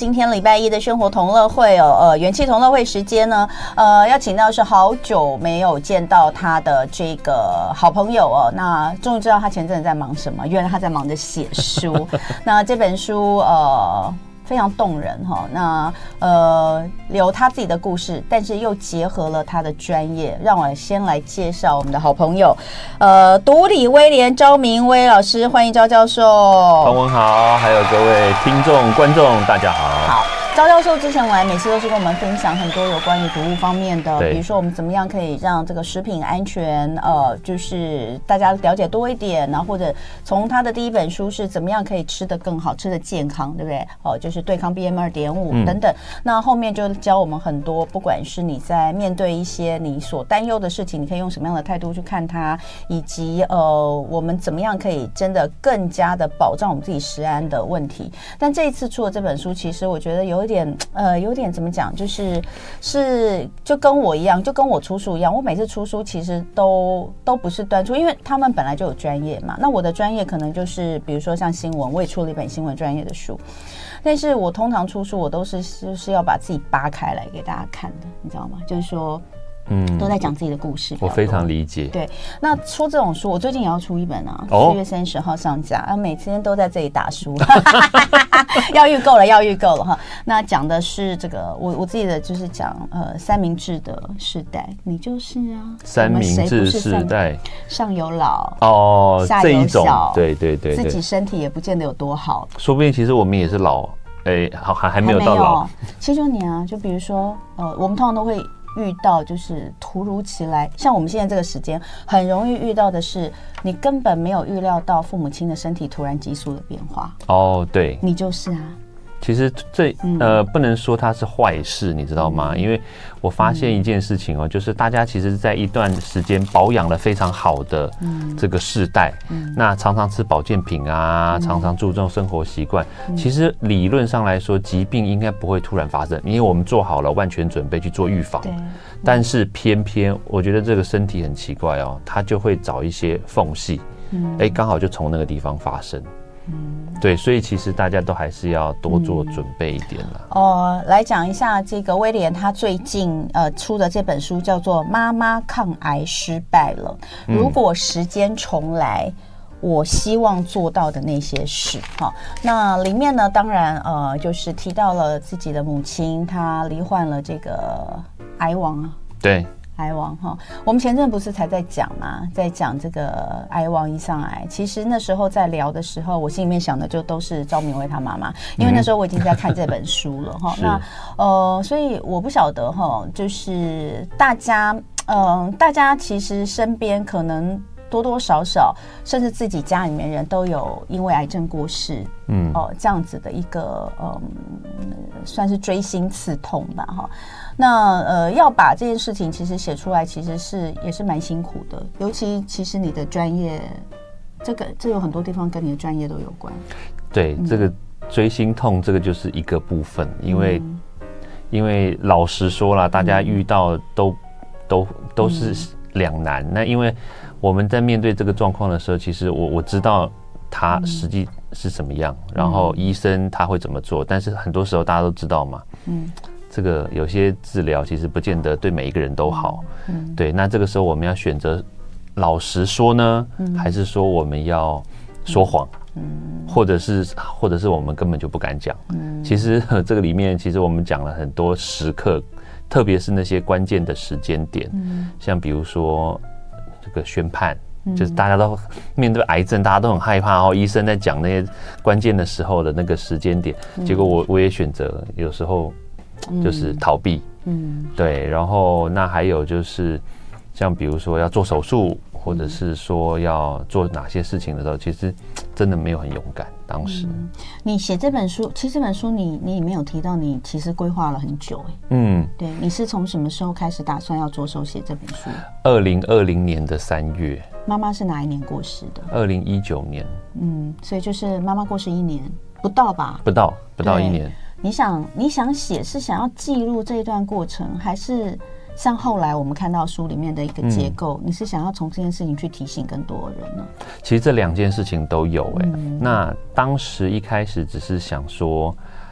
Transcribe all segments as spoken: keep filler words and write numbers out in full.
今天礼拜一的生活同乐会哦，呃，元气同乐会时间呢，呃，要请到是好久没有见到他的这个好朋友哦。那终于知道他前阵子在忙什么，原来他在忙着写书。那这本书呃。非常动人哈，那呃有他自己的故事，但是又结合了他的专业。让我先来介绍我们的好朋友，呃，毒理威廉昭明威老师，欢迎昭教授。 彭文好，还有各位听众观众，大家好。 好。昭教授之前来每次都是跟我们分享很多有关于毒物方面的，比如说我们怎么样可以让这个食品安全，呃，就是大家了解多一点，然后或者从他的第一本书是怎么样可以吃得更好，吃得健康，对不对？哦、呃，就是对抗 B M 二点五 等等。那后面就教我们很多，不管是你在面对一些你所担忧的事情，你可以用什么样的态度去看它，以及呃，我们怎么样可以真的更加的保障我们自己食安的问题。但这一次出了这本书，其实我觉得有。有点呃，有点怎么讲，就是是就跟我一样，就跟我出书一样。我每次出书其实都都不是端出，因为他们本来就有专业嘛。那我的专业可能就是，比如说像新闻，我也出了一本新闻专业的书。但是我通常出书，我都是就是要把自己扒开来给大家看的，你知道吗？就是说。嗯，都在讲自己的故事， 我非常理解。 对，那出这种书，我最近也要出一本啊，四、哦、月三十号上架，啊，每天都在这里打书，要预购了，要预购了哈。那讲的是这个，我我自己的就是讲呃三明治的世代，你就是啊， 三明治世代， 上有老哦， 下有小， 对对 对, 对， 自己身体也不见得有多好， 说不定其实我们也是老，哎，好还还没有到老， 七周年啊，就比如说呃，我们通常都会。遇到就是突如其来，像我们现在这个时间，很容易遇到的是，你根本没有预料到父母亲的身体突然急速的变化。哦， 对， 你就是啊。 其实这呃不能说它是坏事，你知道吗？因为我发现一件事情哦，就是大家其实在一段时间保养了非常好的这个世代，那常常吃保健品啊，常常注重生活习惯。其实理论上来说，疾病应该不会突然发生，因为我们做好了万全准备去做预防。但是偏偏我觉得这个身体很奇怪哦，它就会找一些缝隙，哎，刚好就从那个地方发生。嗯，对，所以其实大家都还是要多做准备一点啦。 哦、嗯呃，来讲一下这个威廉，他最近呃出的这本书叫做《妈妈抗癌失败了》，如果时间重来。我希望做到的那些事，哈，那里面呢，当然呃，就是提到了自己的母亲，她罹患了这个癌王啊， 对， 癌王哈。我们前阵不是才在讲嘛，在讲这个癌王胰脏癌。其实那时候在聊的时候，我心里面想的就都是昭明威他妈妈，因为那时候我已经在看这本书了哈。那呃，所以我不晓得哈，就是大家，嗯、呃，大家其实身边可能。多多少少，甚至自己家里面人都有因为癌症过世，嗯，哦、呃，这样子的一个，嗯，算是锥心刺痛吧，哈。那呃，要把这件事情其实写出来，其实是也是蛮辛苦的。尤其其实你的专业，这个这有很多地方跟你的专业都有关。 对，嗯、这个锥心痛，这个就是一个部分，因为、嗯、因为老实说啦，大家遇到都、嗯、都都是两难。嗯、那因为我们在面对这个状况的时候，其实我我知道他实际是什么样，嗯、然后医生他会怎么做，但是很多时候大家都知道嘛，嗯，这个有些治疗其实不见得对每一个人都好，嗯，对，那这个时候我们要选择老实说呢，嗯、还是说我们要说谎，嗯，或者是或者是我们根本就不敢讲，嗯，其实这个里面其实我们讲了很多时刻，特别是那些关键的时间点，嗯，像比如说。这个宣判，就是大家都面对癌症，大家都很害怕哦。医生在讲那些关键的时候的那个时间点，嗯、结果我我也选择有时候就是逃避，嗯，对。然后那还有就是像比如说要做手术，或者是说要做哪些事情的时候，其实真的没有很勇敢。当时、嗯、 你写这本书，其实这本书你你里面有提到你其实规划了很久哎，嗯，对，你是从什么时候开始打算要着手写这本书？ 二零二零年的三月。 妈妈是哪一年过世的？ 二零一九年。 嗯，所以就是妈妈过世一年不到吧？ 不到，不到一年。 你想你想写是想要记录这一段过程，还是像后来我们看到书里面的一个结构，嗯、你是想要从这件事情去提醒更多人呢？ 其实这两件事情都有哎、欸。嗯、那当时一开始只是想说，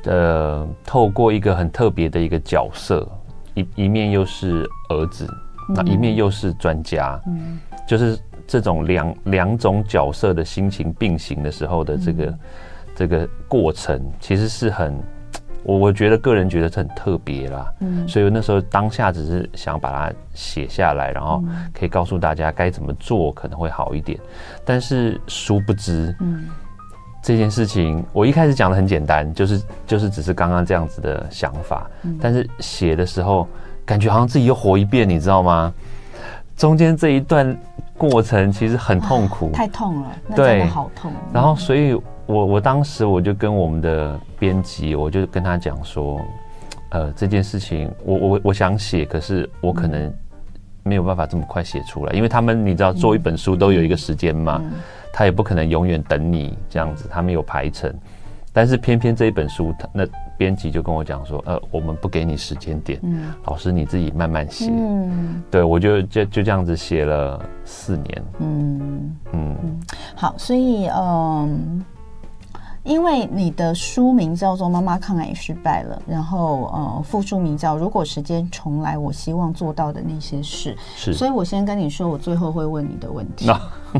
呃，透过一个很特别的一个角色，一一面又是儿子，那、嗯、一面又是专家，嗯，就是这种两两种角色的心情并行的时候的这个、嗯、这个过程，其实是很，我我觉得个人觉得是很特别啦，嗯，所以那时候当下只是想把它写下来，然后可以告诉大家该怎么做可能会好一点，但是殊不知，嗯。这件事情我一开始讲的很简单，就是就是只是刚刚这样子的想法，嗯、但是写的时候感觉好像自己又活一遍，你知道吗？中间这一段过程其实很痛苦， 太痛了，那真的好痛。 然后所以我我当时我就跟我们的编辑，我就跟他讲说，呃，这件事情我我我想写，可是我可能没有办法这么快写出来，因为他们你知道做一本书都有一个时间嘛。嗯嗯他也不可能永远等你这样子，他们有排程，但是偏偏这一本书，那编辑就跟我讲说，呃，我们不给你时间点，嗯，老师你自己慢慢写，嗯，对我就就就这样子写了四年，嗯嗯，好，所以嗯。因为你的书名叫做《妈妈抗癌失败了》，然后呃，副书名叫《如果时间重来，我希望做到的那些事》。是，所以我先跟你说，我最后会问你的问题，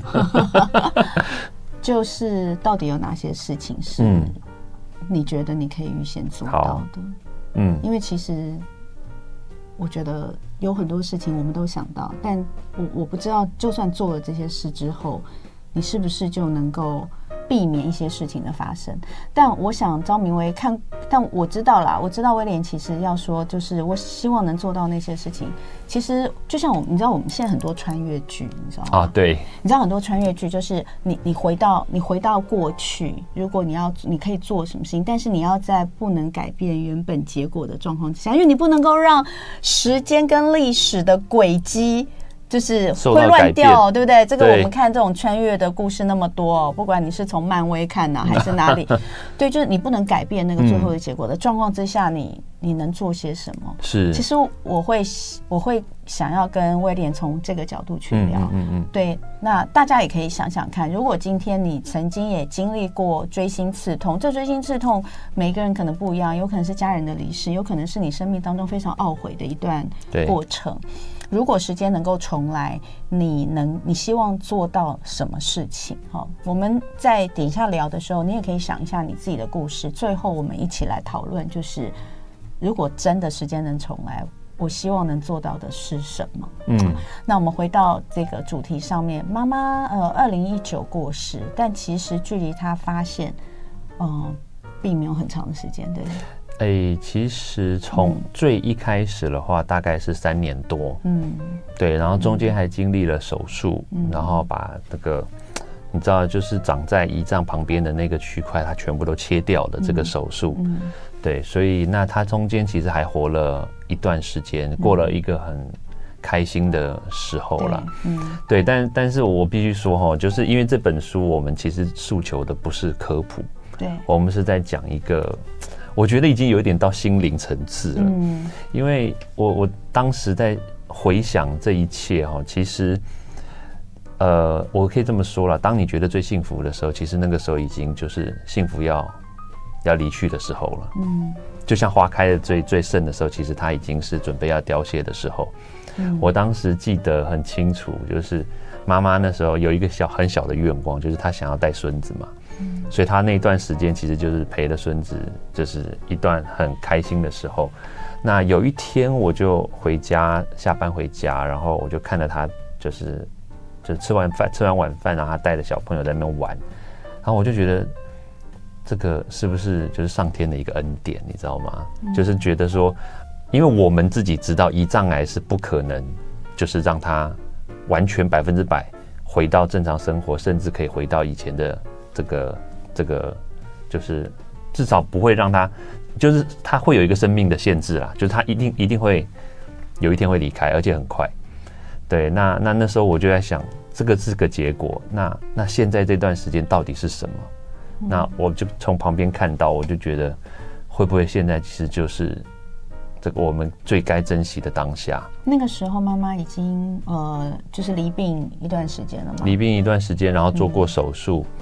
就是到底有哪些事情是你觉得你可以预先做到的？嗯，因为其实我觉得有很多事情我们都想到，但我我不知道，就算做了这些事之后，你是不是就能够避免一些事情的发生。但我想张明威看，但我知道啦，我知道威廉其实要说，就是我希望能做到那些事情。其实就像我们，你知道我们现在很多穿越剧，你知道吗？ 啊，对， 你知道很多穿越剧就是你你回到你回到过去，如果你要你可以做什么事情，但是你要在不能改变原本结果的状况之下，因为你不能够让时间跟历史的轨迹就是会乱掉，对不对？这个我们看这种穿越的故事那么多、哦，不管你是从漫威看啊，还是哪里，对，就是你不能改变那个最后的结果的状况之下，你你能做些什么？是，其实我会我会想要跟威廉从这个角度去聊，嗯嗯嗯对。那大家也可以想想看，如果今天你曾经也经历过锥心刺痛，这锥心刺痛每个人可能不一样，有可能是家人的离世，有可能是你生命当中非常懊悔的一段过程。如果时间能够重来，你能你希望做到什么事情？好，我们在底下聊的时候，你也可以想一下你自己的故事。最后我们一起来讨论，就是如果真的时间能重来，我希望能做到的是什么？嗯，那我们回到这个主题上面，妈妈呃，二零一九过世，但其实距离她发现，嗯、呃，并没有很长的时间，对不对？ 哎、欸，其实从最一开始的话，大概是三年多，嗯，对，然后中间还经历了手术，嗯，然后把那个你知道，就是长在胰脏旁边的那个区块，它全部都切掉了。这个手术，嗯，对，所以那他中间其实还活了一段时间，过了一个很开心的时候了，嗯，对，但但是我必须说哈，就是因为这本书，我们其实诉求的不是科普，对，我们是在讲一个。我觉得已经有一点到心灵层次了，嗯，因为我我当时在回想这一切哈，其实，呃，我可以这么说了，当你觉得最幸福的时候，其实那个时候已经就是幸福要要离去的时候了，嗯，就像花开的最最盛的时候，其实它已经是准备要凋谢的时候。嗯，我当时记得很清楚，就是妈妈那时候有一个小很小的愿望，就是她想要带孙子嘛。所以他那段时间其实就是陪了孙子，就是一段很开心的时候。那有一天我就回家，下班回家，然后我就看着他，就是就吃完饭吃完晚饭，然后他带着小朋友在那边玩，然后我就觉得这个是不是就是上天的一个恩典，你知道吗？嗯、就是觉得说，因为我们自己知道胰脏癌是不可能，就是让他完全百分之百回到正常生活，甚至可以回到以前的。这个这个就是至少不会让他，就是他会有一个生命的限制啦，就是他一定一定会有一天会离开，而且很快。对，那那那时候我就在想，这个是个结果，那那现在这段时间到底是什么？嗯、那我就从旁边看到，我就觉得会不会现在其实就是这个我们最该珍惜的当下。 那个时候妈妈已经呃就是离病一段时间了嘛， 离病一段时间，然后做过手术，嗯，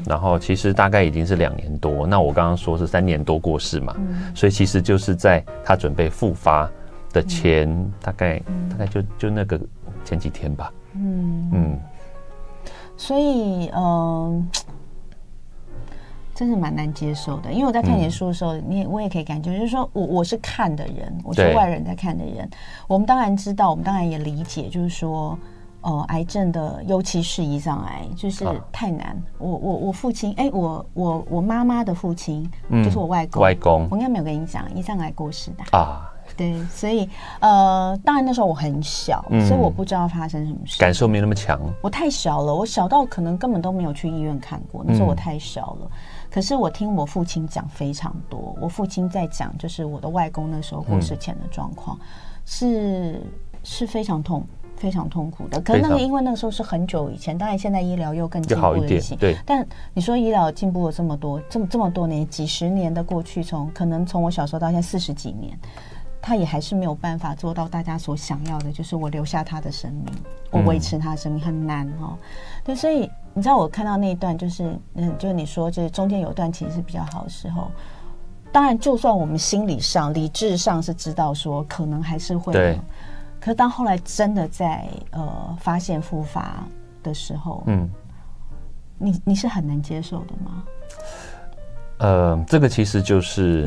然后其实大概已经是两年多，那我刚刚说是三年多过世嘛，嗯、所以其实就是在他准备复发的前，嗯、大概、嗯、大概就就那个前几天吧。嗯嗯， 所以嗯、呃，真是蛮难接受的。因为我在看你的书的时候，嗯、你也我也可以感觉，就是说我我是看的人，我是外人在看的人。我们当然知道，我们当然也理解，就是说。呃，癌症的，尤其是胰脏癌，就是太难。啊、我我我父亲，哎、欸，我我我妈妈的父亲，嗯、就是我外公。外公，我应该没有跟你讲，胰脏癌过世的啊。对，所以呃，当然那时候我很小，嗯、所以我不知道发生什么事， 感受没那么强。 我太小了，我小到可能根本都没有去医院看过。那时候我太小了，嗯、可是我听我父亲讲非常多。我父亲在讲，就是我的外公那时候过世前的状况，嗯、是是非常痛。非常痛苦的，可是那个因为那个时候是很久以前，当然现在医疗又更进步了一些。对，但你说医疗进步了这么多，这么这么多年，几十年的过去，从可能从我小时候到现在四十几年，他也还是没有办法做到大家所想要的，就是我留下他的生命，我维持他的生命，很难哦。对，所以你知道我看到那一段，就是嗯，就是你说，就是中间有一段其实是比较好的时候。当然，就算我们心理上、理智上是知道说可能还是会。对。可是当后来真的在呃发现复发的时候，嗯，你你是很能接受的吗？ 呃，这个其实就是，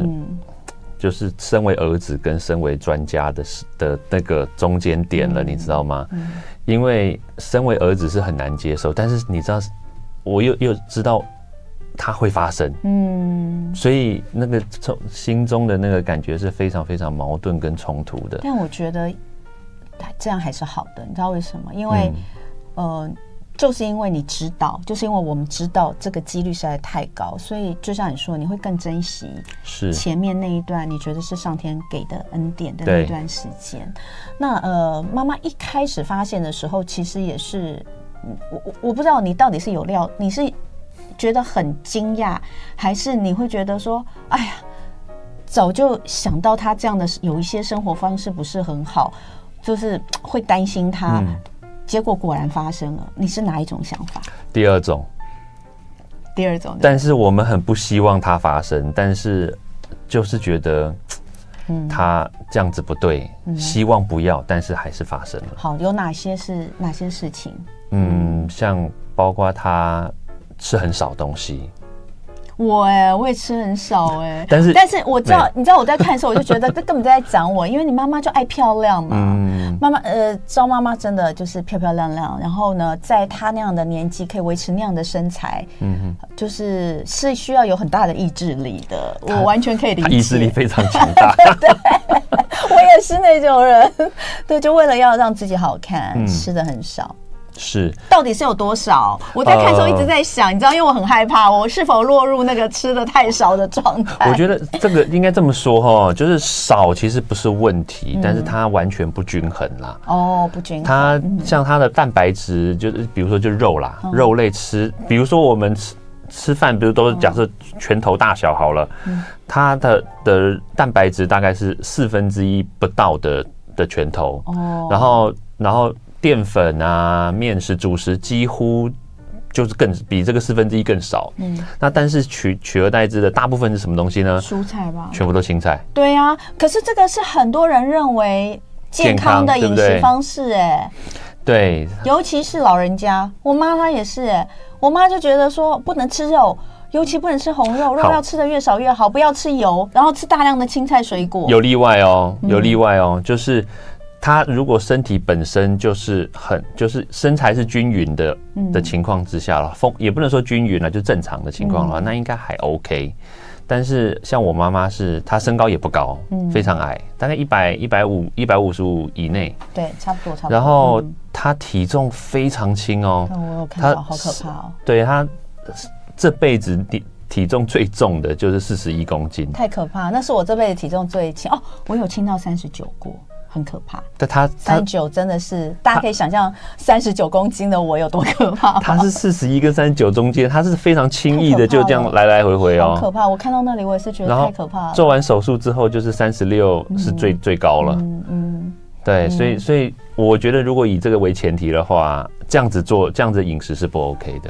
嗯，就是身为儿子跟身为专家的的那个中间点了，嗯、你知道吗？嗯、因为身为儿子是很难接受，但是你知道，我又又知道它会发生，嗯，所以那个心中的那个感觉是非常非常矛盾跟冲突的。 但我觉得。这样还是好的，你知道为什么？因为，嗯、呃，就是因为你知道，就是因为我们知道这个几率实在太高，所以就像你说，你会更珍惜是前面那一段，你觉得是上天给的恩典的那段时间。那呃，妈妈一开始发现的时候，其实也是，我我我不知道你到底是有料，你是觉得很惊讶，还是你会觉得说，哎呀，早就想到他这样的有一些生活方式不是很好。就是会担心他，嗯、结果果然发生了。你是哪一种想法？ 第二种， 第二种。 但是我们很不希望它发生，但是就是觉得，嗯，他这样子不对，嗯、希望不要，但是还是发生了。 好，有哪些是哪些事情？ 嗯，像包括他吃很少东西。 我哎、欸，我也吃很少哎、欸，但是但是我知道，你知道我在看的时候，我就觉得这根本在讲我，因为你妈妈就爱漂亮嘛，嗯、妈妈呃，赵妈妈真的就是漂漂亮亮，然后呢，在她那样的年纪可以维持那样的身材，嗯，就是是需要有很大的意志力的，我完全可以理解， 意志力非常强大， 对，我也是那种人，对，就为了要让自己好看，嗯、吃的很少。 是， 到底是有多少？我在看的时候一直在想，呃、你知道，因为我很害怕，我是否落入那个吃的太少的状态。 我觉得这个应该这么说哈，就是少其实不是问题，嗯、但是它完全不均衡啦。 哦，不均衡。 它像它的蛋白质，就是比如说就肉啦，嗯、肉类吃，比如说我们吃吃饭，比如都是假设拳头大小好了，嗯、它的的蛋白质大概是四分之一不到的的拳头，哦，然后然后。淀粉啊、面食、主食几乎就是更比这个四分之一更少。嗯，那但是取取而代之的大部分是什么东西呢？ 蔬菜吧， 全部都青菜。 对啊，可是这个是很多人认为健康的饮食方式、欸，哎， 对， 尤其是老人家，我妈她也是、欸，哎，我妈就觉得说不能吃肉。尤其不能吃红肉，肉要吃的越少越好，不要吃油，然后吃大量的青菜水果。 有例外哦，有例外哦，嗯、就是他如果身体本身就是很就是身材是均匀的、嗯、的情况之下了，风也不能说均匀了，就正常的情况的话，嗯、那应该还 OK。但是像我妈妈是，她身高也不高，嗯、非常矮，大概一百一百五一百五十五以内， 对，差不多差不多。 然后她体重非常轻哦， 嗯、我有看到，好可怕哦。 对，她这辈子体体重最重的就是四十一公斤， 太可怕。那是我这辈子体重最轻哦，我有轻到三十九过。很可怕， 但他三十九真的是，大家可以想象三十九公斤的我有多可怕。 他是四十一跟三十九中间，他是非常轻易的就这样来来回回哦， 好可怕！我看到那里我也是觉得太可怕了。 做完手术之后就是三十六是最、嗯、最高了，嗯嗯，对，嗯、所以所以我觉得如果以这个为前提的话，这样子做这样子饮食是不 OK 的。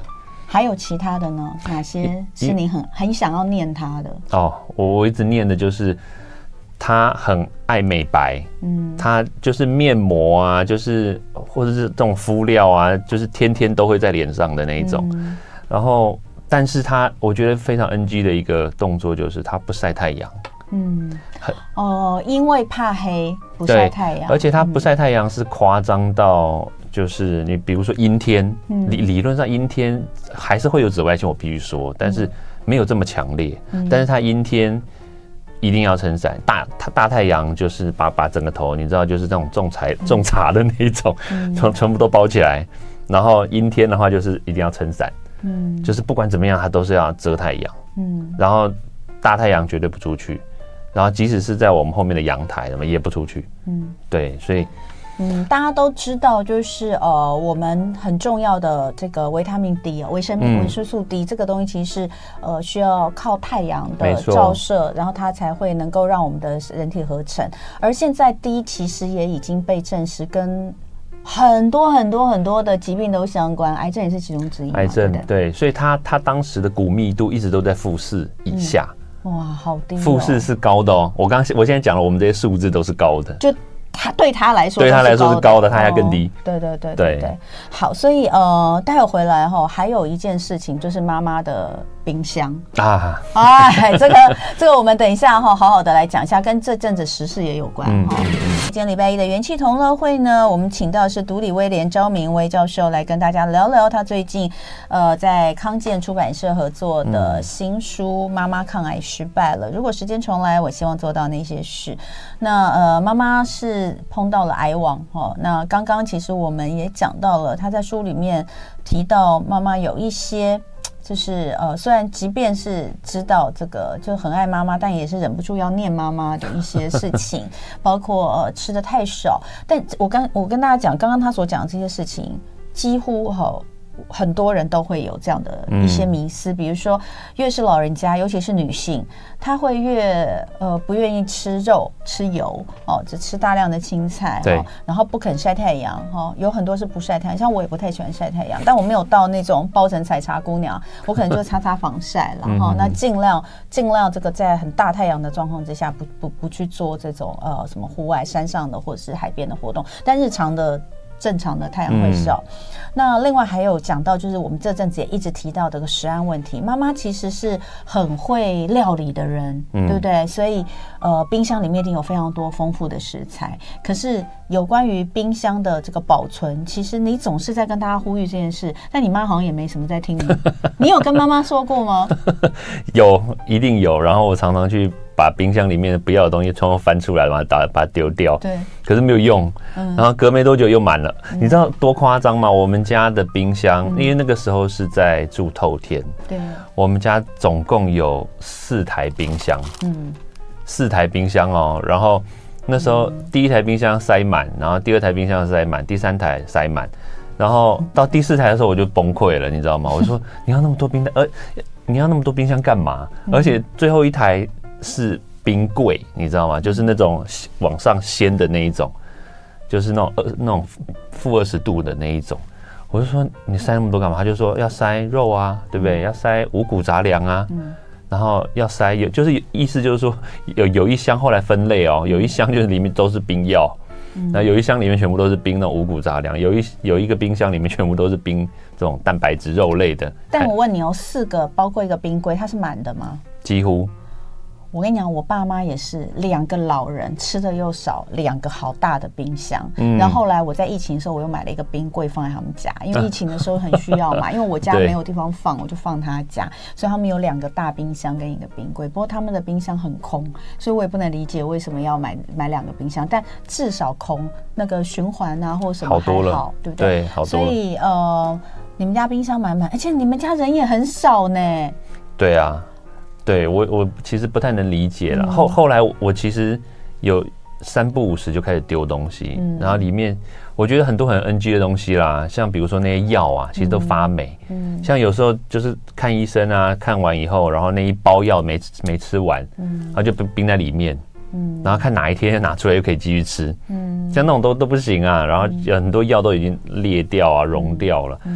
还有其他的呢？哪些是你很很想要念他的？ 哦，我我一直念的就是他很爱美白，嗯，他就是面膜啊，就是或者是这种敷料啊，就是天天都会在脸上的那一种。嗯、然后，但是他我觉得非常 N G 的一个动作就是他不晒太阳。嗯， 哦，因为怕黑不晒太阳， 而且他不晒太阳是夸张到，就是你比如说阴天，嗯、理理论上阴天还是会有紫外线，我必须说，但是没有这么强烈。嗯、但是他阴天一定要撑伞，大大太阳就是把把整个头，你知道，就是这种种茶种茶的那一种，全、嗯、全部都包起来。然后阴天的话，就是一定要撑伞，嗯，就是不管怎么样，他都是要遮太阳，嗯，然后大太阳绝对不出去。然后即使是在我们后面的阳台，什么也不出去。嗯，对，所以， 嗯，大家都知道，就是呃，我们很重要的这个维他命 D 维生维生素 D、嗯、这个东西，其实是呃需要靠太阳的照射，然后它才会能够让我们的人体合成。而现在 D 其实也已经被证实跟很多很多很多的疾病都相关，癌症也是其中之一。 癌症 对, 对，所以它它当时的骨密度一直都在负四以下。嗯哇，好低、哦！ 负四是高的哦。我刚我现在讲了，我们这些数字都是高的。 就他对他来说， 对他来说是高的，他还更低。 哦、对对对对 对, 对。好，所以呃，待会回来哈、哦，还有一件事情就是妈妈的冰箱啊。哎，这个这个我们等一下哈、哦，好好的来讲一下，跟这阵子时事也有关哈。嗯嗯今天礼拜一的元气同乐会呢，我们请到的是毒理威廉昭明威教授来跟大家聊聊他最近呃在康健出版社合作的新书《妈妈抗癌失败了》。如果时间重来，我希望做到那些事。那呃，妈妈是碰到了癌网哦。那刚刚其实我们也讲到了，他在书里面提到妈妈有一些。就是呃，虽然即便是知道这个就很爱妈妈，但也是忍不住要念妈妈的一些事情，包括呃吃的太少。但我刚我跟大家讲，刚刚他所讲的这些事情，几乎哈、哦、很多人都会有这样的一些迷思，嗯、比如说越是老人家，尤其是女性，她会越呃不愿意吃肉、吃油哦，只吃大量的青菜， 对、 哦，然后不肯晒太阳哈、哦，有很多是不晒太阳，像我也不太喜欢晒太阳，但我没有到那种包成采茶姑娘，我可能就擦擦防晒了哈、哦。那尽量尽量这个在很大太阳的状况之下，不不不去做这种呃什么户外山上的或者是海边的活动，但日常的。正常的太阳会照、嗯、那另外还有讲到就是我们这阵子也一直提到这个食安问题，妈妈其实是很会料理的人、嗯、对不对？所以呃，冰箱里面一定有非常多丰富的食材，可是有关于冰箱的这个保存，其实你总是在跟大家呼吁这件事，但你妈好像也没什么在听你你有跟妈妈说过吗？ 有，一定有，然后我常常去把冰箱里面的不要的东西全部翻出来，把它把它丢掉。对，可是没有用，嗯、然后隔没多久又满了。嗯、你知道多夸张吗？我们家的冰箱，嗯、因为那个时候是在住透天，对，我们家总共有四台冰箱，嗯，四台冰箱哦。然后那时候第一台冰箱塞满，然后第二台冰箱塞满，第三台塞满，然后到第四台的时候我就崩溃了，你知道吗？我说你要那么多冰箱，呃，你要那么多冰箱干嘛？嗯、而且最后一台。是冰柜，你知道吗？就是那种往上掀的那一种，就是那种呃那种负二十度的那一种。我就说你塞那么多干嘛？他就说要塞肉啊，对不对？要塞五谷杂粮啊，嗯、然后要塞有，就是意思就是说有有一箱后来分类哦，有一箱就是里面都是冰药，嗯、那有一箱里面全部都是冰那种五谷杂粮，有一有一个冰箱里面全部都是冰这种蛋白质肉类的。 但我问你哦，四个包括一个冰柜，它是满的吗？ 几乎。 我跟你讲，我爸妈也是两个老人，吃的又少，两个好大的冰箱。嗯、然后后来我在疫情的时候，我又买了一个冰柜放在他们家，因为疫情的时候很需要嘛。因为我家没有地方放，我就放他家，所以他们有两个大冰箱跟一个冰柜。不过他们的冰箱很空，所以我也不能理解为什么要买买两个冰箱。但至少空那个循环啊，或者什么还好，好多了对不对？ 对，好多了。 所以呃，你们家冰箱满满，而且你们家人也很少呢。 对啊。对我，我其实不太能理解了。嗯、后后来我其实有三不五时就开始丢东西，嗯、然后里面我觉得很多很 N G 的东西啦，像比如说那些药啊，其实都发霉。嗯、像有时候就是看医生啊，看完以后，然后那一包药没没吃完，嗯、然后就冰在里面，嗯、然后看哪一天拿出来又可以继续吃，嗯、像那种都都不行啊。然后有很多药都已经裂掉啊、溶掉了。嗯嗯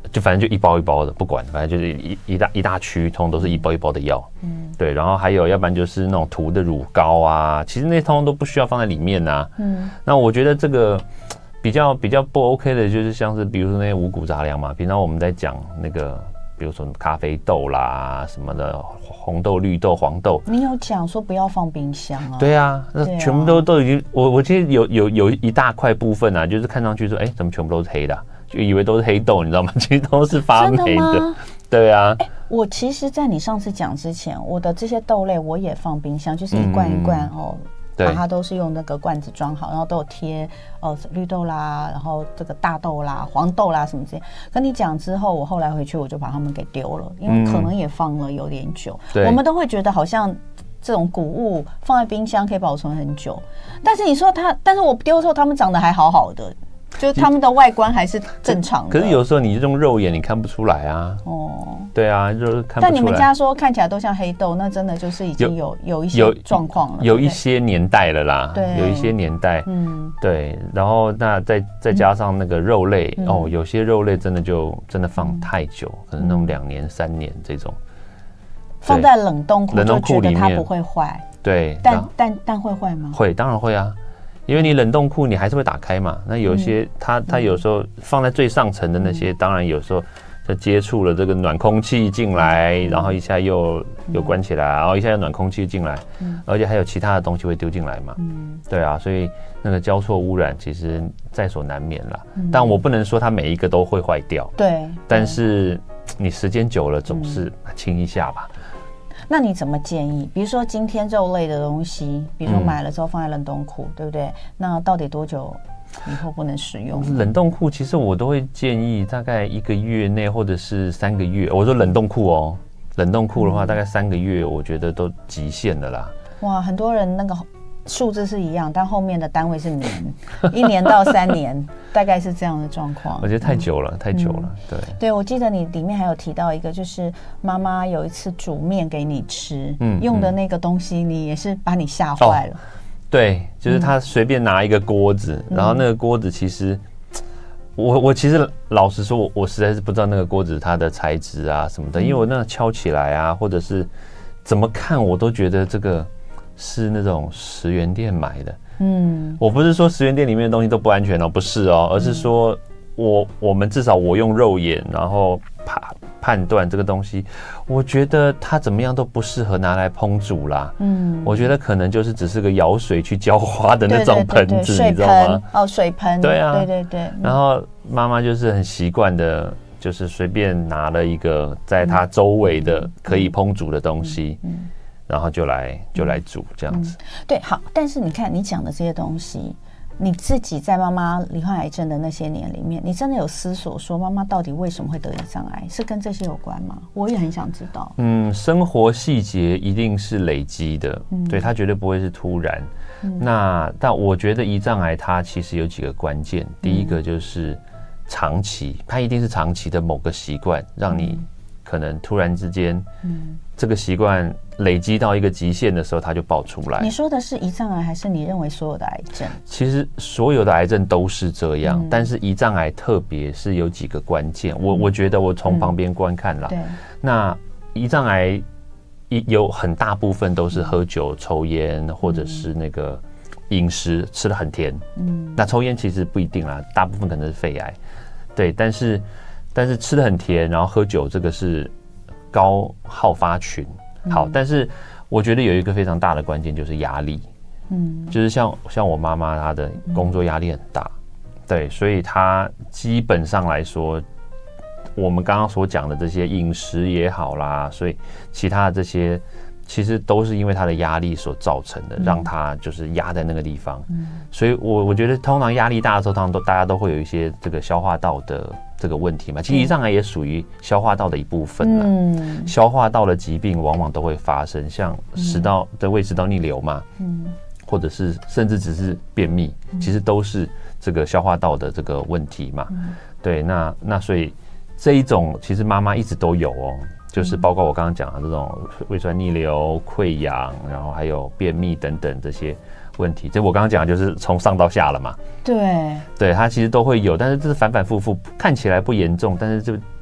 就反正就一包一包的，不管，反正就是一一大一大区，通通都是一包一包的药。嗯，对，然后还有，要不然就是那种涂的乳膏啊，其实那通通都不需要放在里面啊。嗯，那我觉得这个比较比较不 OK 的，就是像是比如说那些五谷杂粮嘛，平常我们在讲那个，比如说咖啡豆啦什么的，红豆、绿豆、黄豆， 你有讲说不要放冰箱啊？ 对啊，那全部都都已经，我我记得有有有一大块部分啊，就是看上去说，哎，怎么全部都是黑的、啊？就以为都是黑豆，你知道吗？其实都是发霉的。 的对啊。 欸、我其实，在你上次讲之前，我的这些豆类我也放冰箱，就是一罐一罐哦，嗯、把它都是用那个罐子装好，然后都有贴呃绿豆啦，然后这个大豆啦、黄豆啦什么之类。跟你讲之后，我后来回去我就把它们给丢了，因为可能也放了有点久。嗯、我们都会觉得好像这种谷物放在冰箱可以保存很久，但是你说它，但是我丢的时候它们长得还好好的。就是他们的外观还是正常的， 可是有时候你用肉眼你看不出来啊。哦，对啊，就是看不出来。 但你们家说看起来都像黑豆，那真的就是已经有有一些状况了， 有一些年代了啦。 对， 有一些年代，嗯，对。然后那再再加上那个肉类、嗯、哦，有些肉类真的就真的放太久，嗯、可能那种两年三年这种， 放在冷冻库就觉得它不会坏。 对， 但但但会坏吗？ 会，当然会啊。因为你冷冻库你还是会打开嘛，那有些它它有时候放在最上层的那些，当然有时候它接触了这个暖空气进来，然后一下又又关起来，然后一下又暖空气进来，而且还有其他的东西会丢进来嘛，对啊，所以那个交错污染其实在所难免啦。但我不能说它每一个都会坏掉， 对， 但是你时间久了总是清一下吧。 那你怎么建议？比如说今天肉类的东西，比如说买了之后放在冷冻库，嗯、对不对？那到底多久以后不能使用？ 冷冻库其实我都会建议大概一个月内或者是三个月。我说冷冻库哦，冷冻库的话大概三个月，我觉得都极限的啦。 哇，很多人那个数字是一样，但后面的单位是年，一年到三年，大概是这样的状况。 我觉得太久了，嗯、太久了。对， 对，我记得你里面还有提到一个，就是妈妈有一次煮面给你吃，嗯，用的那个东西，你也是把你吓坏了。哦、 对，就是他随便拿一个锅子，嗯、然后那个锅子其实，我我其实老实说，我我实在是不知道那个锅子它的材质啊什么的，嗯、因为我那敲起来啊，或者是怎么看，我都觉得这个。是那种十元店买的，嗯，我不是说十元店里面的东西都不安全哦，不是哦，而是说我我们至少我用肉眼，然后判判断这个东西，我觉得它怎么样都不适合拿来烹煮啦，嗯，我觉得可能就是只是个舀水去浇花的那种盆子，你知道吗？ 哦，水盆， 对啊， 对对对。嗯、 然后妈妈就是很习惯的，就是随便拿了一个在它周围的可以烹煮的东西。嗯嗯嗯然后就来就来煮这样子、嗯， 对，好。但是你看你讲的这些东西，你自己在妈妈罹患癌症的那些年里面，你真的有思索说妈妈到底为什么会得胰脏癌？是跟这些有关吗？我也很想知道。 嗯，生活细节一定是累积的，嗯、对，它绝对不会是突然。嗯、那但我觉得胰脏癌它其实有几个关键，第一个就是长期，它一定是长期的某个习惯让你可能突然之间，嗯。这个习惯累积到一个极限的时候，它就爆出来。 你说的是胰脏癌，还是你认为所有的癌症？ 其实所有的癌症都是这样，嗯、但是胰脏癌特别是有几个关键。我我觉得我从旁边观看啦，嗯、那胰脏癌有很大部分都是喝酒、抽烟，或者是那个饮食吃得很甜。嗯，那抽烟其实不一定啦，大部分可能是肺癌。对，但是但是吃得很甜，然后喝酒，这个是。高好发群，好，嗯、但是我觉得有一个非常大的关键就是压力，嗯，就是像像我妈妈她的工作压力很大，嗯、对，所以她基本上来说，我们刚刚所讲的这些饮食也好啦，所以其他的这些其实都是因为她的压力所造成的，嗯、让她就是压在那个地方，嗯、所以我我觉得通常压力大的时候，通常都大家都会有一些这个消化道的。这个问题嘛，其实胰脏癌也属于消化道的一部分啦。嗯，消化道的疾病往往都会发生，像食道的胃食道逆流嘛，嗯，或者是甚至只是便秘，嗯、其实都是这个消化道的这个问题嘛。嗯、对，那那所以这一种其实妈妈一直都有哦，就是包括我刚刚讲的这种胃酸逆流、溃疡，然后还有便秘等等这些。问题，这我刚刚讲的就是从上到下了嘛。 对， 对，它其实都会有，但是这是反反复复，看起来不严重，但是就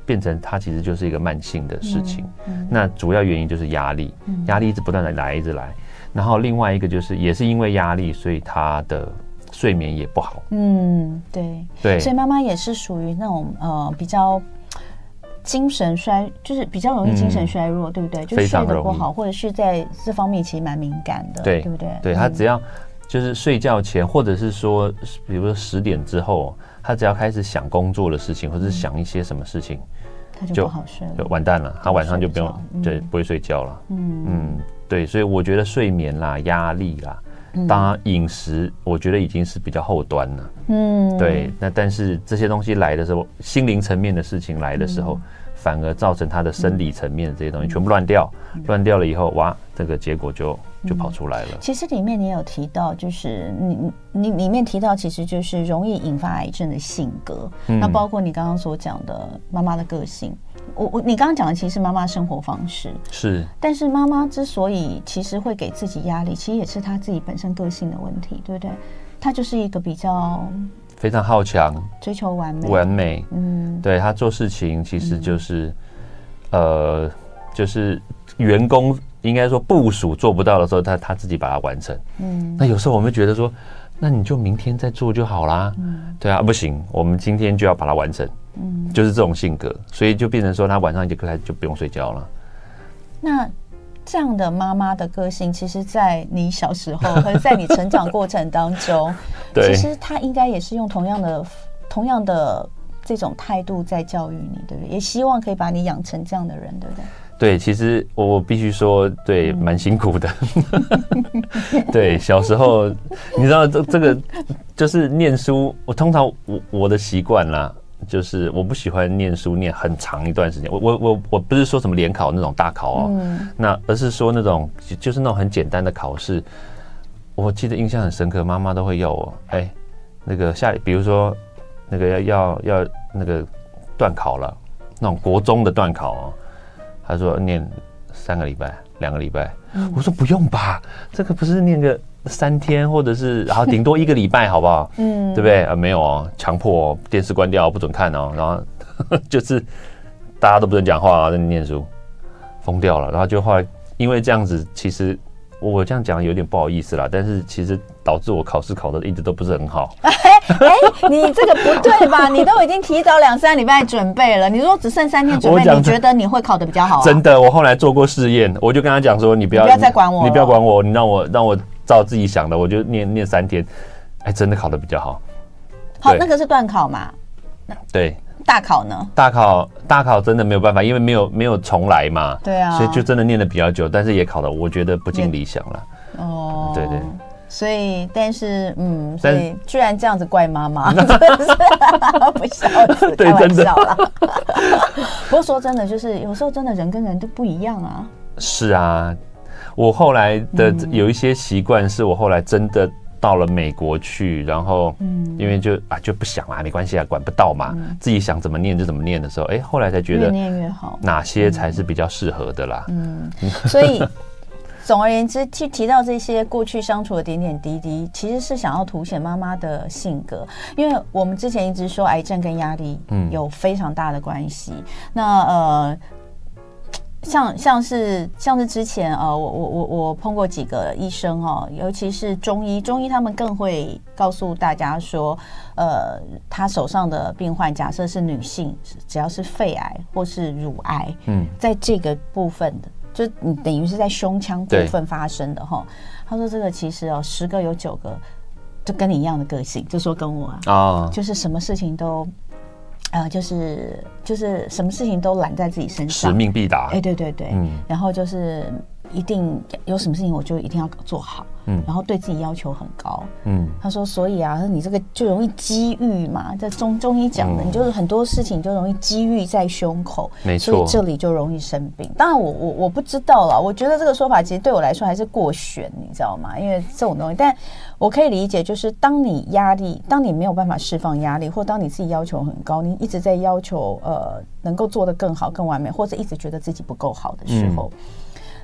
变成它其实就是一个慢性的事情。嗯嗯、那主要原因就是压力，压力一直不断的来，一直来。然后另外一个就是也是因为压力，所以他的睡眠也不好。嗯， 对对， 所以妈妈也是属于那种呃比较精神衰，就是比较容易精神衰弱，嗯、对不对？就睡得不好，或者是在这方面其实蛮敏感的，对对不对？ 对，他只要就是睡觉前，或者是说，比如说十点之后，他只要开始想工作的事情，或者是想一些什么事情， 他就不好睡了， 就完蛋了。他晚上就不用，对，不会睡觉了。嗯嗯，对，所以我觉得睡眠啦、压力啦。当然，饮食我觉得已经是比较后端了。嗯，对。那但是这些东西来的时候，心灵层面的事情来的时候，嗯、反而造成他的生理层面的这些东西全部乱掉，嗯、乱掉了以后，哇，这个结果就就跑出来了。 其实里面你有提到，就是你你里面提到，其实就是容易引发癌症的性格。嗯、那包括你刚刚所讲的妈妈的个性。我我你刚刚讲的其实是妈妈生活方式是， 但是妈妈之所以其实会给自己压力，其实也是她自己本身个性的问题，对不对？她就是一个比较非常好强， 追求完美， 完美，嗯，对，她做事情其实就是，嗯、呃，就是员工应该说部署做不到的时候，她她自己把它完成，嗯，那有时候我们觉得说，那你就明天再做就好啦，嗯，对啊，不行，我们今天就要把它完成。嗯，就是这种性格，所以就变成说他晚上一节课就不用睡觉了。 那这样的妈妈的个性，其实在你小时候或者在你成长过程当中，其实她应该也是用同样的、同样的这种态度在教育你，对不对？也希望可以把你养成这样的人，对不对？ 对，其实我必须说，对，蛮、嗯、辛苦的。对，小时候你知道这这个就是念书，我通常我我的习惯啦。就是我不喜欢念书念很长一段时间，我我我我不是说什么联考那种大考哦，嗯、那而是说那种就是那种很简单的考试。我记得印象很深刻，妈妈都会要我，哎、欸，那个下，比如说那个要要要那个段考了，那种国中的段考哦，他说念三个礼拜、两个礼拜，嗯、我说不用吧，这个不是念个。三天或者是然后顶多一个礼拜好不好？嗯，对不对啊？没有哦，强迫哦，电视关掉不准看哦，然后呵呵就是大家都不准讲话啊，在念书，疯掉了。然后就后来因为这样子，其实我这样讲有点不好意思啦，但是其实导致我考试考的一直都不是很好。哎哎，你这个不对吧？你都已经提早两三礼拜准备了，你说只剩三天准备，你觉得你会考得比较好、啊？ 真的，我后来做过试验，我就跟他讲说，你不要， 你不要再管我， 你不要管我，你让我让我。照自己想的，我就念念三天，哎，真的考得比较好。 好，那个是段考嘛？ 对。 大考呢？ 大考大考真的没有办法，因为没有没有重来嘛。 对啊。 所以就真的念得比较久，但是也考得我觉得不尽理想了。哦。对对。 所以，但是，嗯，所以居然这样子怪妈妈，不孝子，开玩笑啦。不过说真的，就是有时候真的人跟人都不一样啊。 是啊。我后来的有一些习惯，是我后来真的到了美国去，然后因为就啊就不想啦，没关系啊，管不到嘛，嗯、自己想怎么念就怎么念的时候，哎，后来才觉得越念越好， 哪些才是比较适合的啦。 嗯，所以总而言之，提提到这些过去相处的点点滴滴，其实是想要凸显妈妈的性格，因为我们之前一直说癌症跟压力有非常大的关系。嗯、那呃。像像是像是之前呃，我我我我碰过几个医生哦，尤其是中医，中医他们更会告诉大家说，呃，他手上的病患，假设是女性，只要是肺癌或是乳癌，嗯，在这个部分的，就你等于是在胸腔部分发生的哈。他说这个其实哦，十个有九个就跟你一样的个性，就说跟我啊，哦、就是什么事情都。呃，就是就是什么事情都揽在自己身上， 使命必达。 哎，对对对，嗯，然后就是一定有什么事情我就一定要做好，嗯，然后对自己要求很高，嗯，他说，所以啊，你这个就容易机遇嘛，在中中医讲的，嗯、你就是很多事情就容易机遇在胸口， 没错， 所以这里就容易生病。当然我，我我不知道啦，我觉得这个说法其实对我来说还是过悬，你知道吗？因为这种东西，但我可以理解，就是当你压力，当你没有办法释放压力，或当你自己要求很高，你一直在要求呃能够做得更好、更完美，或者一直觉得自己不够好的时候。嗯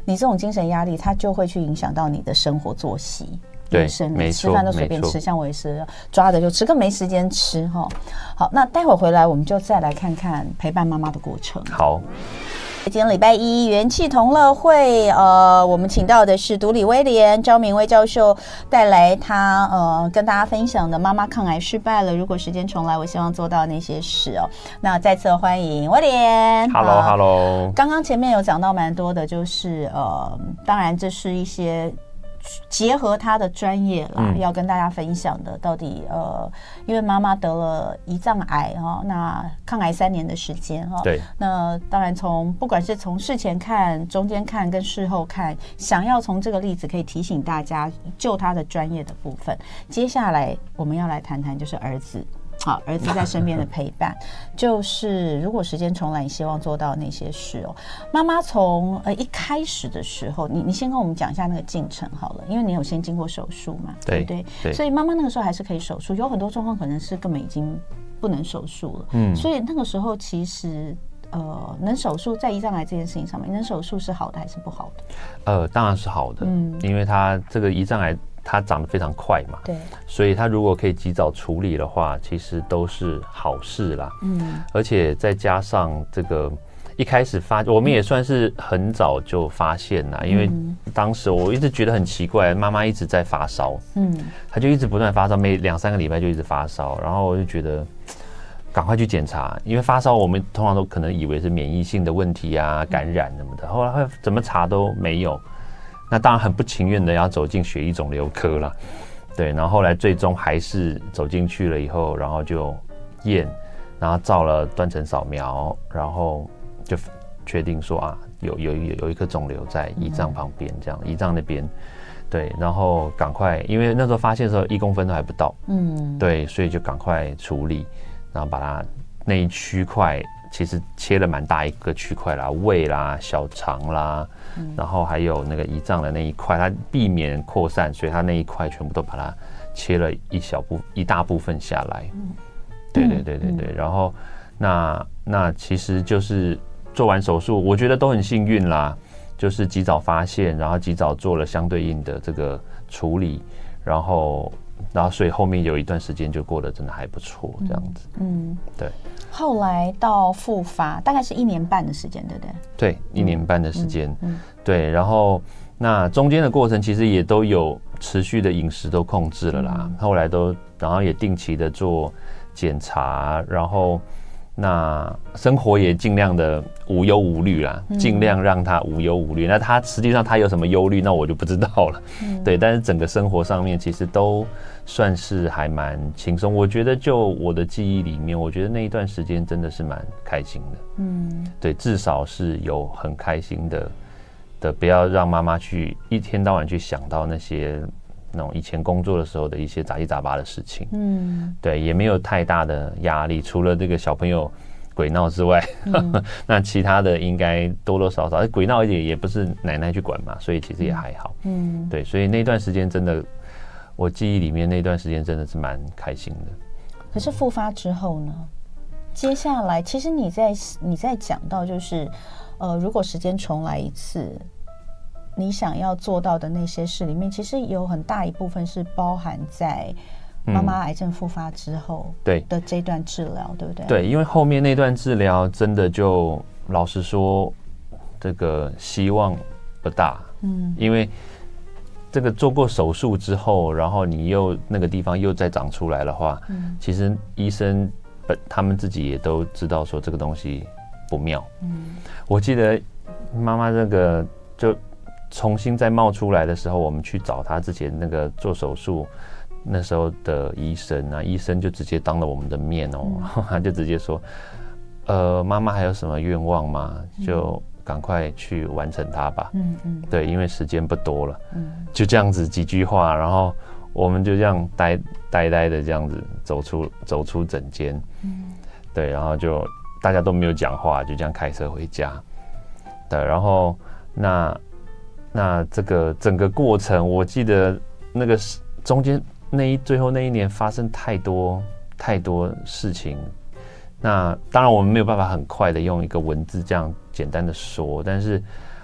你这种精神压力，它就会去影响到你的生活作息。 对， 没错，吃饭都随便吃，像我也是抓的就吃，更没时间吃哈。好，那待会回来我们就再来看看陪伴妈妈的过程。 好。 今天礼拜一元气同乐会，呃，我们请到的是毒理威廉张明威教授，带来他呃跟大家分享的妈妈抗癌失败了，如果时间重来，我希望做到那些事哦。那再次欢迎威廉。 Hello Hello。 刚刚前面有讲到蛮多的，就是呃，当然这是一些。结合他的专业啦、嗯，要跟大家分享的，到底呃，因为妈妈得了胰脏癌哈、哦，那抗癌三年的时间哈、哦， 对， 那当然从不管是从事前看、中间看跟事后看，想要从这个例子可以提醒大家，就他的专业的部分。接下来我们要来谈谈就是儿子。好，儿子在身边的陪伴，就是如果时间重来，你希望做到那些事哦。妈妈从呃一开始的时候，你你先跟我们讲一下那个进程好了，因为你有先经过手术嘛，对不 对, 对, 对？所以妈妈那个时候还是可以手术，有很多状况可能是根本已经不能手术了。嗯，所以那个时候其实呃，能手术在胰脏癌这件事情上面，能手术是好的还是不好的？ 呃，当然是好的，嗯，因为它这个胰脏癌。它长得非常快嘛， 对， 所以它如果可以及早处理的话，其实都是好事啦。嗯，而且再加上这个一开始发，我们也算是很早就发现啦，因为当时我一直觉得很奇怪，妈妈一直在发烧，嗯，她就一直不断发烧，每两三个礼拜就一直发烧，然后我就觉得赶快去检查，因为发烧我们通常都可能以为是免疫性的问题啊、感染什么的，后来怎么查都没有。那当然很不情愿的要走进血液肿瘤科了，对，然后后来最终还是走进去了以后，然后就验，然后照了断层扫描，然后就确定说啊，有有有一颗肿瘤在胰脏旁边，这样胰脏那边，对，然后赶快，因为那时候发现的时候一公分都还不到，嗯，对，所以就赶快处理，然后把它那一区块。其实切了蛮大一个区块啦，胃啦、小肠啦、嗯，然后还有那个胰脏的那一块，它避免扩散，所以它那一块全部都把它切了一小部一大部分下来。嗯，对对对对对。嗯、然后那那其实就是做完手术，我觉得都很幸运啦，就是及早发现，然后及早做了相对应的这个处理，然后。然后，所以后面有一段时间就过得真的还不错，这样子。嗯，对。 后来到复发，大概是一年半的时间，对不对？ 对，一年半的时间。嗯，嗯对。然后，那中间的过程其实也都有持续的饮食都控制了啦。嗯、后来都，然后也定期的做检查，然后那生活也尽量的无忧无虑啦，嗯、尽量让他无忧无虑。那他实际上他有什么忧虑，那我就不知道了。嗯、对，但是整个生活上面其实都。算是还蛮轻松，我觉得就我的记忆里面，我觉得那一段时间真的是蛮开心的。嗯，对，至少是有很开心的的，不要让妈妈去一天到晚去想到那些那种以前工作的时候的一些杂七杂八的事情。嗯，对，也没有太大的压力，除了这个小朋友鬼闹之外，嗯、那其他的应该多多少少鬼闹一点也不是奶奶去管嘛，所以其实也还好。嗯，对，所以那段时间真的。我记忆里面那段时间真的是蛮开心的。 可是复发之后呢？接下来，其实你在你在讲到就是，呃，如果时间重来一次，你想要做到的那些事里面，其实有很大一部分是包含在妈妈癌症复发之后的这段治疗，嗯、对不对？ 对，因为后面那段治疗真的就老实说，这个希望不大。嗯，因为。这个做过手术之后，然后你又那个地方又再长出来的话，嗯、其实医生本他们自己也都知道说这个东西不妙。嗯，我记得妈妈这个就重新再冒出来的时候，我们去找他之前那个做手术那时候的医生啊，医生就直接当了我们的面哦，嗯、他就直接说，呃，妈妈还有什么愿望吗？就。赶快去完成它吧，嗯嗯，对，因为时间不多了，嗯，就这样子几句话，然后我们就这样呆呆呆的这样子走出走出诊间，嗯，对，然后就大家都没有讲话，就这样开车回家，对，然后那那这个整个过程，我记得那个中间那一最后那一年发生太多太多事情。那当然，我们没有办法很快的用一个文字这样简单的说，但是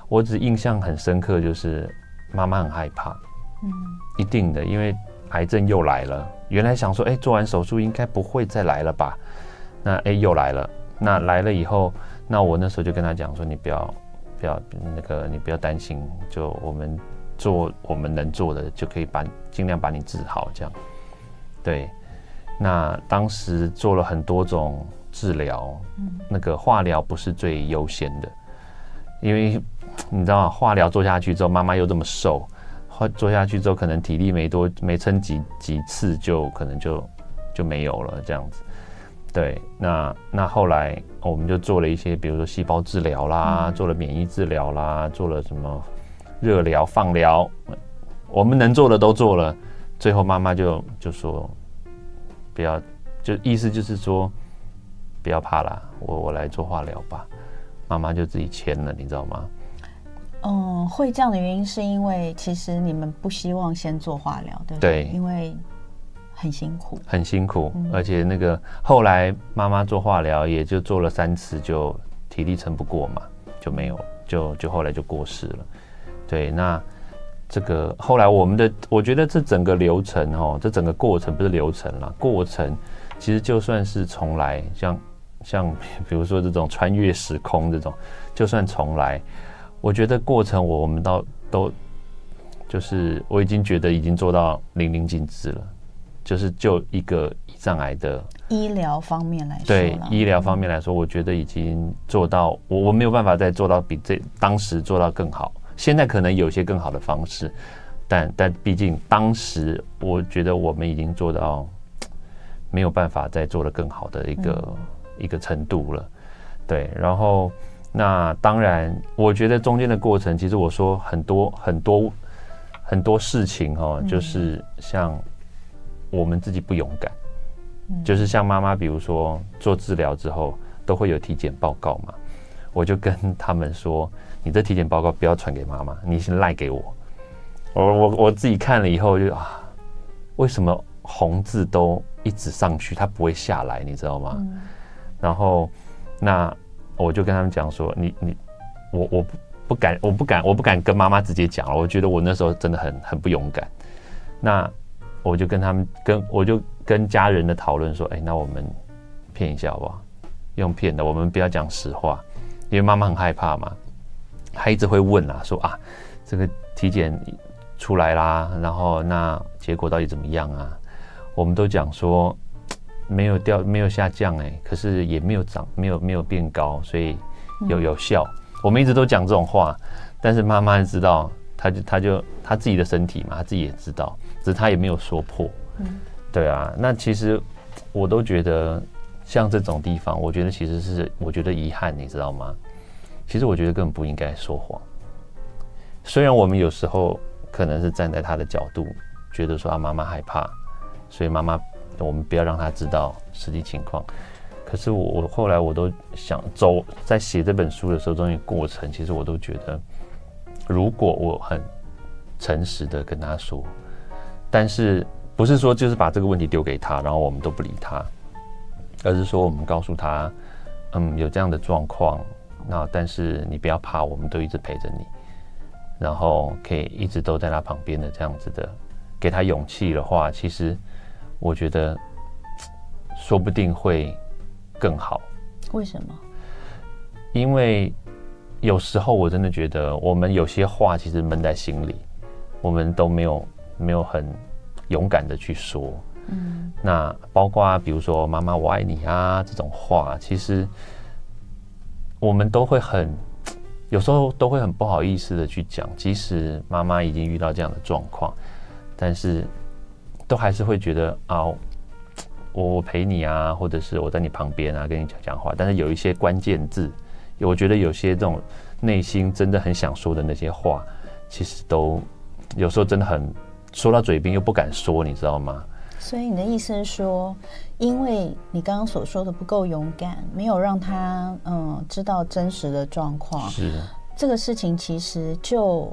我只印象很深刻，就是妈妈很害怕，嗯，一定的，因为癌症又来了。原来想说，哎、欸，做完手术应该不会再来了吧？那哎、欸、又来了，那来了以后，那我那时候就跟他讲说，你不要不要那个，你不要担心，就我们做我们能做的，就可以把尽量把你治好，这样。对，那当时做了很多种治疗，嗯，那个化疗不是最优先的，因为你知道化疗做下去之后，妈妈又这么瘦，做下去之后可能体力没多没撑几几次就可能就就没有了这样子。对，那那后来我们就做了一些，比如说细胞治疗啦，嗯、做了免疫治疗啦，做了什么热疗、放疗，我们能做的都做了。最后妈妈就就说不要，就意思就是说不要怕啦，我我来做化疗吧。妈妈就自己签了，你知道吗？ 嗯，会这样的原因是因为其实你们不希望先做化疗，对不对？对，因为很辛苦， 很辛苦，嗯、而且那个后来妈妈做化疗也就做了三次，就体力撑不过嘛，就没有，就就后来就过世了。对，那这个后来我们的，我觉得这整个流程哦，这整个过程不是流程啦，过程其实就算是重来，像像比如说这种穿越时空这种，就算重来。我觉得过程我我们到都就是我已经觉得已经做到淋漓尽致了，就是就一个胰脏癌的医疗方面来说， 对医疗方面来说，我觉得已经做到我我没有办法再做到比这当时做到更好。现在可能有些更好的方式，但但毕竟当时我觉得我们已经做到没有办法再做得更好的一个、嗯、一个程度了，对，然后。那当然，我觉得中间的过程，其实我说很多很多很多事情哈、哦，就是像我们自己不勇敢，嗯、就是像妈妈，比如说做治疗之后都会有体检报告嘛，我就跟他们说，你这体检报告不要传给妈妈，你先赖给我，我我我自己看了以后就啊，为什么红字都一直上去，它不会下来，你知道吗？嗯、然后那。我就跟他们讲说，你你我我不不敢，我不敢，我不敢跟妈妈直接讲了。我觉得我那时候真的很很不勇敢。那我就跟他们跟我就跟家人的讨论说，哎、欸，那我们骗一下好不好？用骗的，我们不要讲实话，因为妈妈很害怕嘛，她一直会问啊，说啊，这个体检出来啦，然后那结果到底怎么样啊？我们都讲说。没有掉，没有下降哎、欸，可是也没有涨，没有没有变高，所以有有效。嗯、我们一直都讲这种话，但是妈妈知道，她就她就她自己的身体嘛，她自己也知道，只是她也没有说破。嗯，对啊，那其实我都觉得，像这种地方，我觉得其实是我觉得遗憾，你知道吗？其实我觉得根本不应该说谎。虽然我们有时候可能是站在她的角度，觉得说啊妈妈害怕，所以妈妈。我们不要让他知道实际情况。可是我我后来我都想走，在写这本书的时候，中间过程，其实我都觉得，如果我很诚实的跟他说，但是不是说就是把这个问题丢给他，然后我们都不理他，而是说我们告诉他，嗯，有这样的状况，那但是你不要怕，我们都一直陪着你，然后可以一直都在他旁边的这样子的，给他勇气的话，其实。我觉得说不定会更好。 为什么？ 因为有时候我真的觉得，我们有些话其实闷在心里，我们都没有没有很勇敢的去说。嗯，那包括比如说“妈妈我爱你”啊这种话，其实我们都会很，有时候都会很不好意思的去讲，即使妈妈已经遇到这样的状况，但是。都还是会觉得啊，我我陪你啊，或者是我在你旁边啊，跟你讲讲话。但是有一些关键字，我觉得有些这种内心真的很想说的那些话，其实都有时候真的很说到嘴边又不敢说，你知道吗？ 所以你的意思是说，因为你刚刚所说的不够勇敢，没有让他嗯知道真实的状况， 是这个事情其实就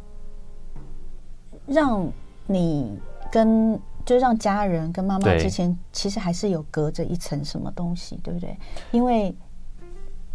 让你。跟就让家人跟妈妈之前其实还是有隔着一层什么东西，对不对？因为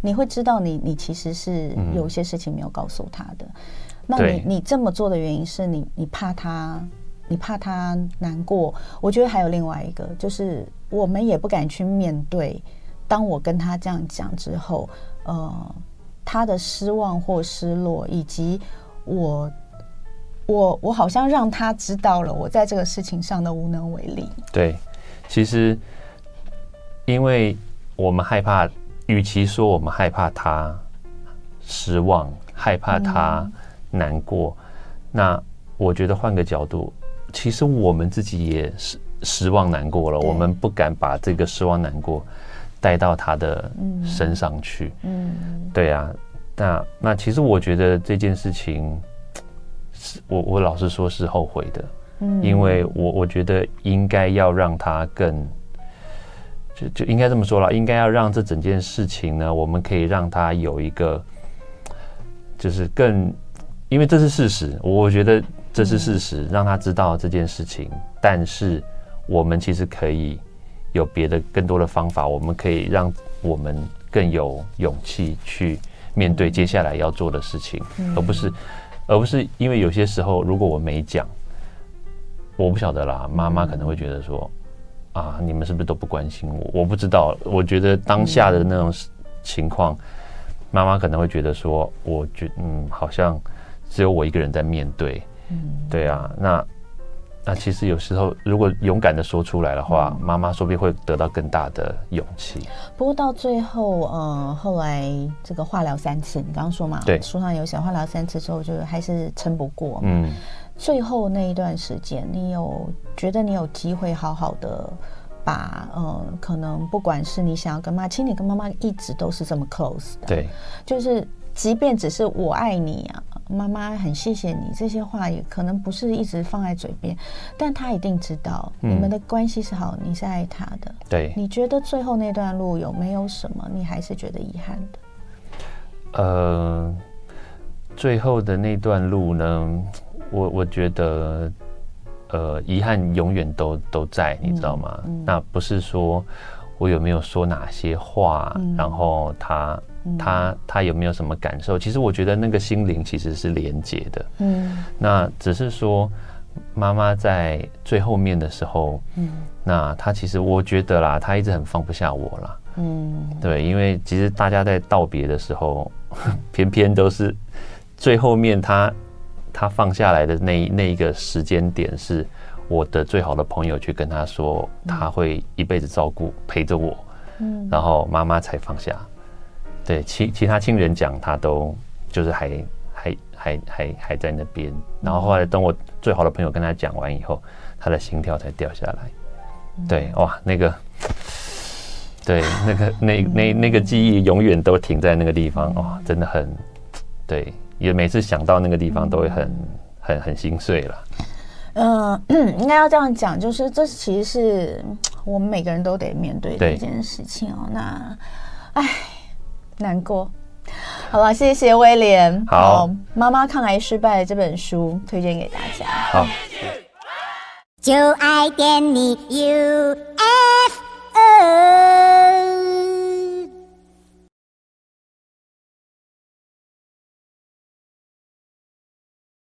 你会知道你你其实是有一些事情没有告诉他的。嗯、那你你这么做的原因是你你怕他你怕他难过。我觉得还有另外一个，就是我们也不敢去面对。当我跟他这样讲之后，呃，他的失望或失落，以及我我我好像让他知道了我在这个事情上的无能为力。 对，其实因为我们害怕，与其说我们害怕他失望，害怕他难过，嗯、那我觉得换个角度，其实我们自己也失失望难过了，我们不敢把这个失望难过带到他的身上去。嗯，对啊，那那其实我觉得这件事情，我我老实说是后悔的。嗯，因为我我觉得应该要让他更，就就应该这么说了，应该要让这整件事情呢，我们可以让他有一个，就是更，因为这是事实，我觉得这是事实，嗯、让他知道这件事情，但是我们其实可以有别的更多的方法，我们可以让我们更有勇气去面对接下来要做的事情，嗯、而不是而不是因为有些时候如果我没讲，我不晓得啦，妈妈可能会觉得说，啊，你们是不是都不关心我？我不知道，我觉得当下的那种情况，妈妈可能会觉得说，我觉嗯，好像只有我一个人在面对，嗯，对啊，那。那其实有时候，如果勇敢的说出来的话，妈妈说不定会得到更大的勇气。 不过到最后，呃，后来这个化疗三次，你刚刚说嘛， 对， 书上有写，化疗三次之后就还是撑不过嘛。嗯，最后那一段时间，你有觉得你有机会好好的把，呃，可能不管是你想要跟妈，其实你跟妈妈一直都是这么 close 的， 对， 就是即便只是我爱你啊。妈妈很谢谢你，这些话也可能不是一直放在嘴边，但他一定知道、嗯、你们的关系是好，你是爱他的。 对， 你觉得最后那段路有没有什么你还是觉得遗憾的？ 呃，最后的那段路呢，我我觉得，呃，遗憾永远都都在，你知道吗？嗯嗯、那不是说我有没有说哪些话，嗯、然后他。他他有没有什么感受？其实我觉得那个心灵其实是连结的。嗯，那只是说妈妈在最后面的时候，嗯，那她其实我觉得啦，她一直很放不下我啦。嗯，对，因为其实大家在道别的时候，偏偏都是最后面她她放下来的那那一个时间点，是我的最好的朋友去跟她说，她会一辈子照顾陪着我。嗯，然后妈妈才放下。对，其其他亲人讲，他都就是还还还还还在那边，然后后来等我最好的朋友跟他讲完以后，他的心跳才掉下来。嗯、对，哇，那个，对，那个那那那个记忆永远都停在那个地方，哇，真的很，对，也每次想到那个地方都会很很很心碎了。 嗯、呃，应该要这样讲，就是这其实是我们每个人都得面对的一件事情哦。那，唉。难过，好了，谢谢威廉。 好， 妈妈抗癌失败这本书推荐给大家。 好， 就爱点你 U。